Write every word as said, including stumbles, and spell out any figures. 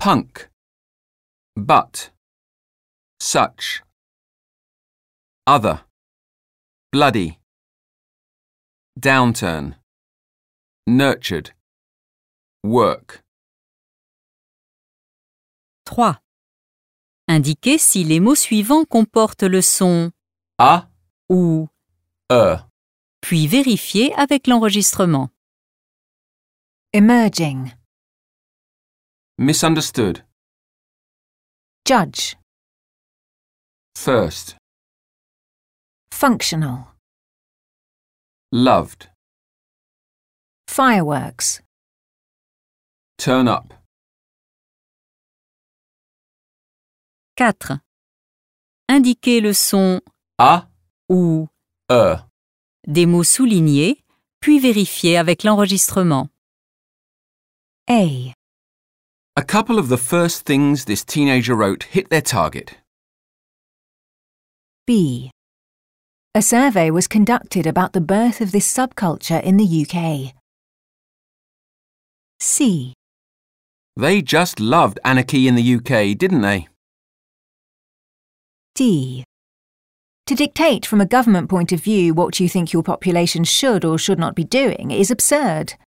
punk, but, such, other, bloody, downturn, nurtured, work. trois. Indiquez si les mots suivants comportent le son A, ou, E. puis vérifiez avec l'enregistrement. Emerging. Misunderstood. Judge. First. Functional. Loved. Fireworks. Turn up. quatre. Indiquez le son A, ou, E. des mots soulignés, puis vérifiez avec l'enregistrement. A. A couple of the first things this teenager wrote hit their target. B. A survey was conducted about the birth of this subculture in the U K. C. They just loved anarchy in the U K, didn't they? D. To dictate from a government point of view what you think your population should or should not be doing is absurd.